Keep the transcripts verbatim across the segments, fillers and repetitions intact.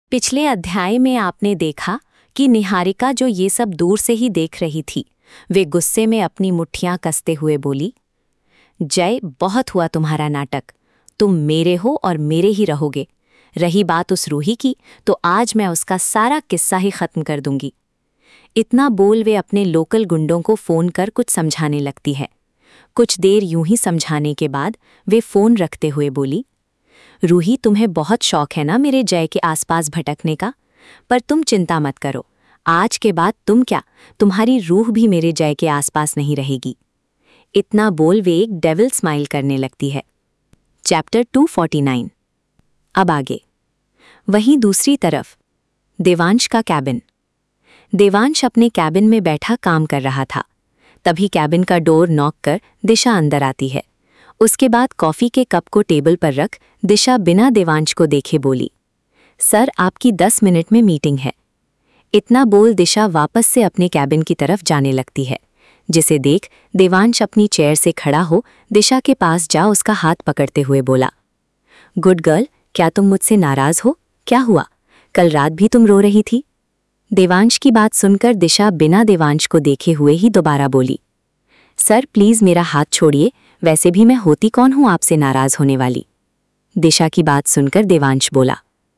पिछले अध्याय में आपने देखा कि निहारिका जो ये सब दूर से ही देख रही थी, वे गुस्से में अपनी मुट्ठियां कसते हुए बोली, जय, बहुत हुआ तुम्हारा नाटक। तुम मेरे हो और मेरे ही रहोगे। रही बात उस रूही की, तो आज मैं उसका सारा किस्सा ही खत्म कर दूंगी। इतना बोल वे अपने लोकल गुंडों को फोन कर कुछ समझाने लगती है। कुछ देर यूं ही समझाने के बाद वे फोन रखते हुए बोली, रूही, तुम्हें बहुत शौक है ना मेरे जय के आसपास भटकने का, पर तुम चिंता मत करो। आज के बाद तुम क्या, तुम्हारी रूह भी मेरे जय के आसपास नहीं रहेगी। इतना बोल वे एक डेविल स्माइल करने लगती है। Chapter two forty nine. अब आगे। वहीं दूसरी तरफ देवांश का कैबिन। देवांश अपने कैबिन में बैठा काम कर रहा था। तभी कैबिन का डोर नॉक कर दिशा अंदर आती है। उसके बाद कॉफी के कप को टेबल पर रख दिशा बिना देवांश को देखे बोली, सर, आपकी दस मिनट में मीटिंग है। इतना बोल दिशा वापस से अपने कैबिन की तरफ जाने लगती है, जिसे देख देवांश अपनी चेयर से खड़ा हो दिशा के पास जा उसका हाथ पकड़ते हुए बोला, गुड गर्ल, क्या तुम मुझसे नाराज हो? क्या हुआ? कल रात भी तुम रो रही थी। देवांश की बात सुनकर दिशा बिना देवांश को देखे हुए ही दोबारा बोली, सर प्लीज मेरा हाथ छोड़िए, वैसे भी मैं होती कौन हूं आपसे नाराज होने वाली। दिशा की बात सुनकर देवांश बोला,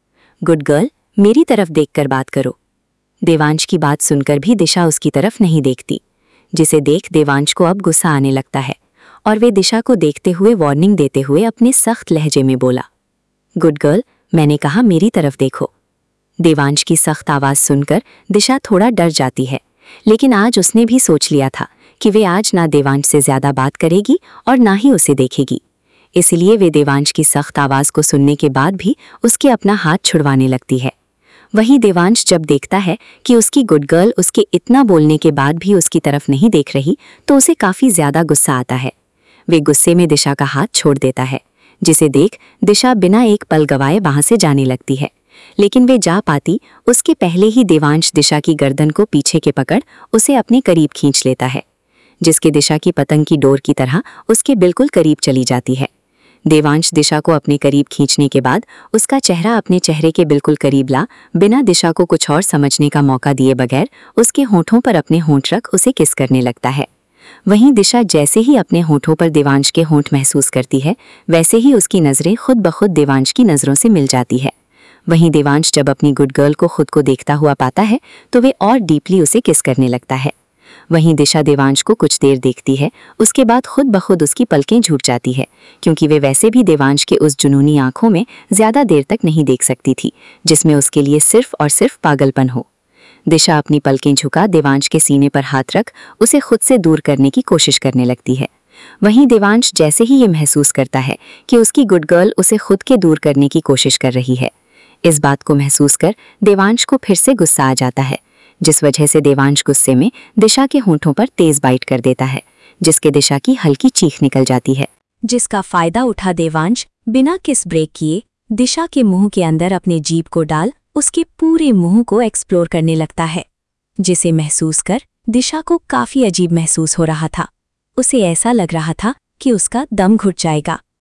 गुड गर्ल, मेरी तरफ देखकर बात करो। देवांश की बात सुनकर भी दिशा उसकी तरफ नहीं देखती, जिसे देख देवांश को अब गुस्सा आने लगता है और वे दिशा को देखते हुए वार्निंग देते हुए अपने सख्त लहजे में बोला, गुड गर्ल, मैंने कहा मेरी तरफ देखो। देवांश की सख्त आवाज सुनकर दिशा थोड़ा डर जाती है, लेकिन आज उसने भी सोच लिया था कि वे आज ना देवांश से ज्यादा बात करेगी और ना ही उसे देखेगी। इसलिए वे देवांश की सख्त आवाज को सुनने के बाद भी उसके अपना हाथ छुड़वाने लगती है। वहीं देवांश जब देखता है कि उसकी गुड गर्ल उसके इतना बोलने के बाद भी उसकी तरफ नहीं देख रही, तो उसे काफी ज्यादा गुस्सा आता है। वे गुस्से में दिशा का हाथ छोड़ देता है, जिसे देख दिशा बिना एक पल गवाए वहां से जाने लगती है। लेकिन वे जा पाती उसके पहले ही देवांश दिशा की गर्दन को पीछे के पकड़ उसे अपने करीब खींच लेता है, जिसके दिशा की पतंग की डोर की तरह उसके बिल्कुल करीब चली जाती है। देवांश दिशा को अपने करीब खींचने के बाद उसका चेहरा अपने चेहरे के बिल्कुल करीब ला बिना दिशा को कुछ और समझने का मौका दिए बगैर उसके होंठों पर अपने होंठ रख उसे किस करने लगता है। वहीं दिशा जैसे ही अपने होंठों पर देवांश के होंठ महसूस करती है, वैसे ही उसकी नजरें खुद ब खुद देवांश की नजरों से मिल जाती है। वहीं देवांश जब अपनी गुड गर्ल को खुद को देखता हुआ पाता है, तो वे और डीपली उसे किस करने लगता है। वहीं दिशा देवांश को कुछ देर देखती है, उसके बाद खुद ब खुद उसकी पलकें झूठ जाती है, क्योंकि वे वैसे भी देवांश के उस जुनूनी आंखों में ज्यादा देर तक नहीं देख सकती थी, जिसमें उसके लिए सिर्फ और सिर्फ पागलपन हो। दिशा अपनी पलकें झुका देवांश के सीने पर हाथ रख उसे खुद से दूर करने की कोशिश करने लगती है। वहीं देवांश जैसे ही ये महसूस करता है कि उसकी गुड गर्ल उसे खुद के दूर करने की कोशिश कर रही है, इस बात को महसूस कर देवांश को फिर से गुस्सा आ जाता है, जिस वजह से देवांश गुस्से में दिशा के होंठों पर तेज बाइट कर देता है, जिसके दिशा की हल्की चीख निकल जाती है। जिसका फायदा उठा देवांश बिना किस ब्रेक किए दिशा के मुंह के अंदर अपने जीभ को डाल उसके पूरे मुंह को एक्सप्लोर करने लगता है, जिसे महसूस कर दिशा को काफी अजीब महसूस हो रहा था। उसे ऐसा लग रहा था कि उसका दम घुट जाएगा।